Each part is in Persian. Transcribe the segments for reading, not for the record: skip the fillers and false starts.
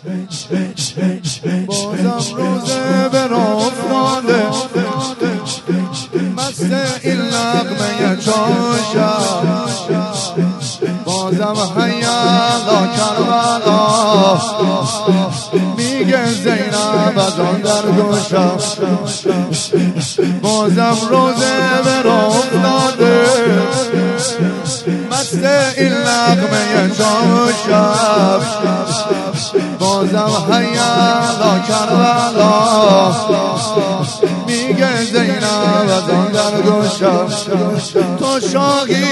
بازم روزه به راه افتاده مست این نغمه چاشم بازم حیالا کربلا میگه زینب از آن در گوشم بازم روزه به راه افتاده مست این نغمه چاشم بازم حیالا کربلا میگه زینب از آن در گوشم تو شاهی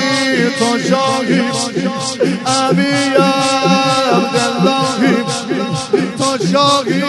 ابی عبداللهی تو شاهی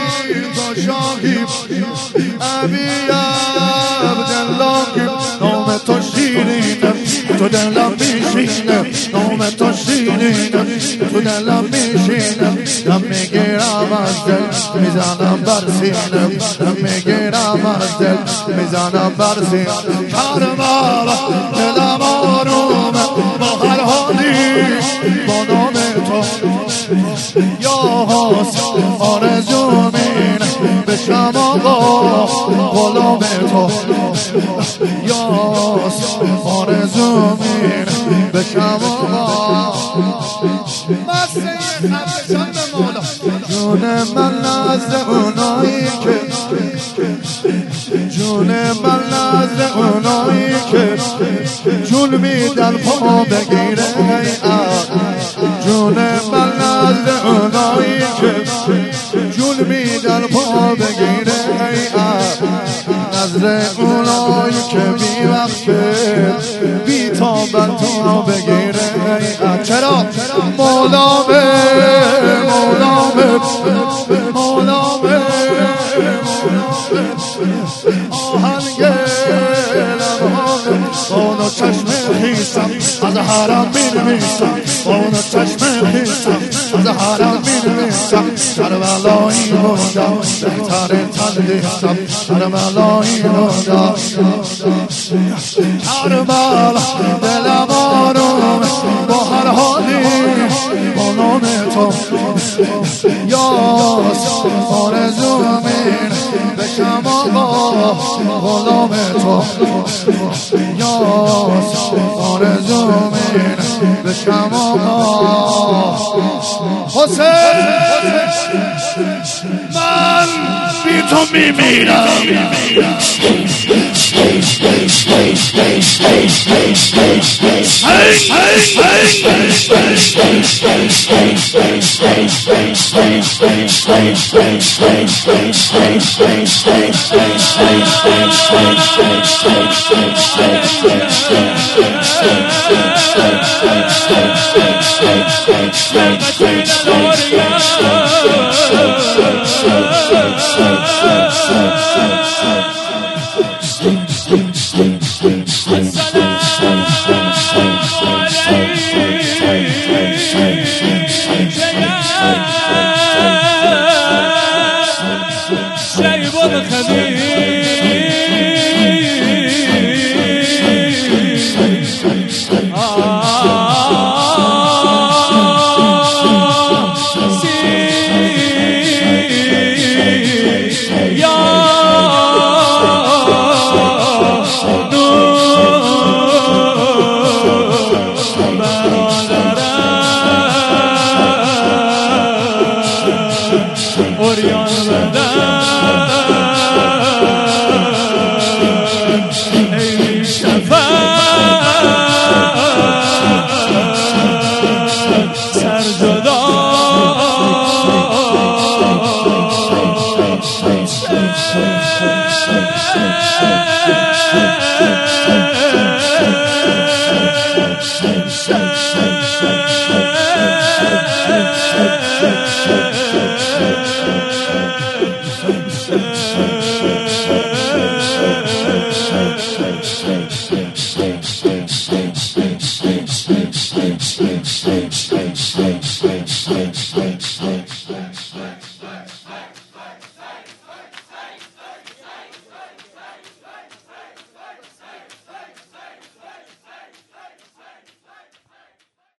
ابی عبداللهی نام تو شیرینه تو دلم میشینه نام تو شیرینه تو دلم میشینه دم میگیرم از دل میزنم بر سینه دم میگیرم از دل میزنم بر سینه کربلا دلم آرومه با هر حالی با نام تو یا حسین آرزو مینه بشم آقا غلام تو یا حسین آرزو مینه بشم آقا مسیح خرسان به مولا جون من نزد اونایی که جون من نزد اونایی که جون میدن پا بگیره جون من نزد اونایی که جون میدن پا بگیره نظر اونایی که بی وقته بی تابن تا بگیره چرا مولامه آهنگ لبانه اونو چشم خیستم از حرم میرمیستم اونو چشم خیستم از حرم میرمیستم کربلایی بودم بهتر تندیستم کربلایی بودم کربلا دلم آروم با هر حالی با نام تو یاس آرزو مین بشم آقا غلام تو یاس آرزو مین بشم آقا حسین من بی تو میمیرم Stay.